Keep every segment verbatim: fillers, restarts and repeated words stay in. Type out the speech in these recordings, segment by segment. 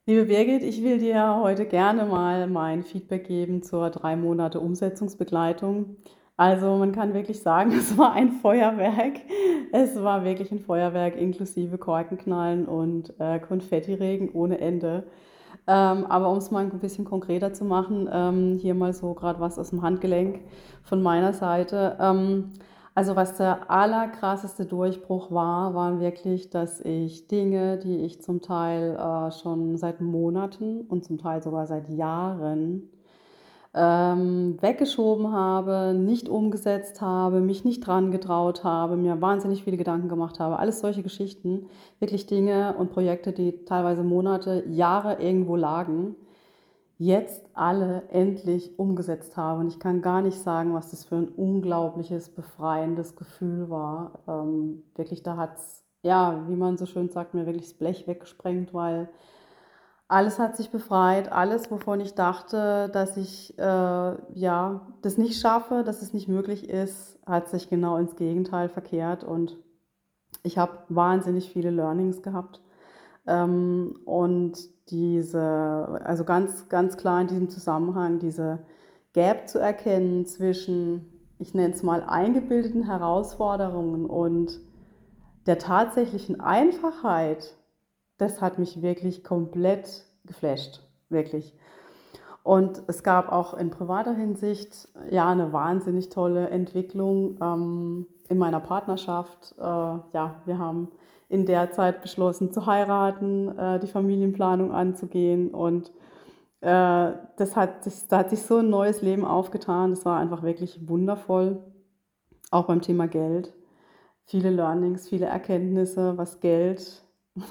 Liebe Birgit, ich will dir heute gerne mal mein Feedback geben zur drei Monate Umsetzungsbegleitung. Also man kann wirklich sagen, es war ein Feuerwerk. Es war wirklich ein Feuerwerk inklusive Korkenknallen und äh, Konfettiregen ohne Ende. Ähm, aber um es mal ein bisschen konkreter zu machen, ähm, hier mal so gerade was aus dem Handgelenk von meiner Seite. Ähm, also was der allerkrasseste Durchbruch war, waren wirklich, dass ich Dinge, die ich zum Teil äh, schon seit Monaten und zum Teil sogar seit Jahren ähm, weggeschoben habe, nicht umgesetzt habe, mich nicht dran getraut habe, mir wahnsinnig viele Gedanken gemacht habe. Alles solche Geschichten, wirklich Dinge und Projekte, die teilweise Monate, Jahre irgendwo lagen, jetzt alle endlich umgesetzt habe. Und ich kann gar nicht sagen, was das für ein unglaubliches, befreiendes Gefühl war. Ähm, wirklich, da hat es, ja, wie man so schön sagt, mir wirklich das Blech weggesprengt, weil alles hat sich befreit, alles, wovon ich dachte, dass ich äh, ja, das nicht schaffe, dass es nicht möglich ist, hat sich genau ins Gegenteil verkehrt und ich habe wahnsinnig viele Learnings gehabt. Ähm, und diese, also ganz, ganz klar in diesem Zusammenhang, diese Gap zu erkennen zwischen, ich nenne es mal, eingebildeten Herausforderungen und der tatsächlichen Einfachheit, das hat mich wirklich komplett geflasht, wirklich. Und es gab auch in privater Hinsicht ja eine wahnsinnig tolle Entwicklung ähm, in meiner Partnerschaft. Äh, ja, wir haben in der Zeit beschlossen zu heiraten, äh, die Familienplanung anzugehen und äh, das hat sich, da hat sich so ein neues Leben aufgetan. Das war einfach wirklich wundervoll, auch beim Thema Geld. Viele Learnings, viele Erkenntnisse, was Geld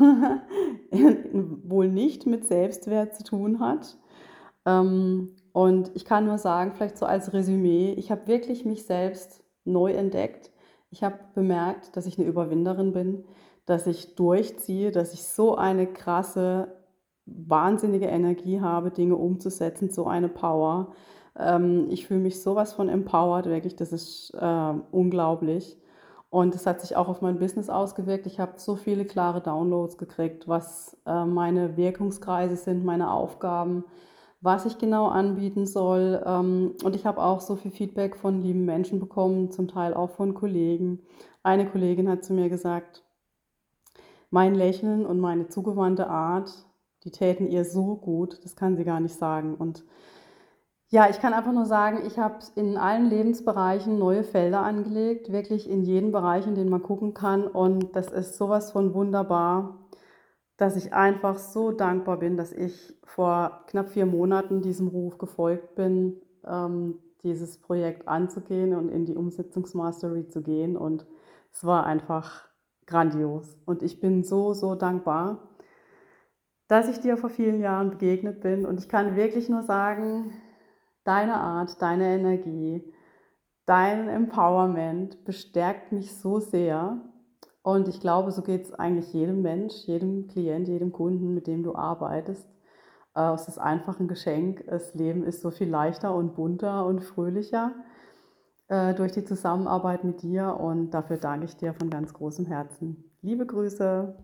wohl nicht mit Selbstwert zu tun hat. Ähm, und ich kann nur sagen, vielleicht so als Resümee, ich habe wirklich mich selbst neu entdeckt. Ich habe bemerkt, dass ich eine Überwinderin bin, dass ich durchziehe, dass ich so eine krasse, wahnsinnige Energie habe, Dinge umzusetzen, so eine Power. Ähm, ich fühle mich sowas von empowered, wirklich, das ist äh, unglaublich. Und das hat sich auch auf mein Business ausgewirkt. Ich habe so viele klare Downloads gekriegt, was äh, meine Wirkungskreise sind, meine Aufgaben, was ich genau anbieten soll. Ähm, und ich habe auch so viel Feedback von lieben Menschen bekommen, zum Teil auch von Kollegen. Eine Kollegin hat zu mir gesagt, mein Lächeln und meine zugewandte Art, die täten ihr so gut, das kann sie gar nicht sagen. Und ja, ich kann einfach nur sagen, ich habe in allen Lebensbereichen neue Felder angelegt, wirklich in jeden Bereich, in den man gucken kann. Und das ist sowas von wunderbar, dass ich einfach so dankbar bin, dass ich vor knapp vier Monaten diesem Ruf gefolgt bin, ähm, dieses Projekt anzugehen und in die Umsetzungsmastery zu gehen. Und es war einfach grandios. Und ich bin so, so dankbar, dass ich dir vor vielen Jahren begegnet bin. Und ich kann wirklich nur sagen, deine Art, deine Energie, dein Empowerment bestärkt mich so sehr. Und ich glaube, so geht es eigentlich jedem Mensch, jedem Klient, jedem Kunden, mit dem du arbeitest. Äh, es ist einfach ein Geschenk. Das Leben ist so viel leichter und bunter und fröhlicher äh, durch die Zusammenarbeit mit dir. Und dafür danke ich dir von ganz großem Herzen. Liebe Grüße.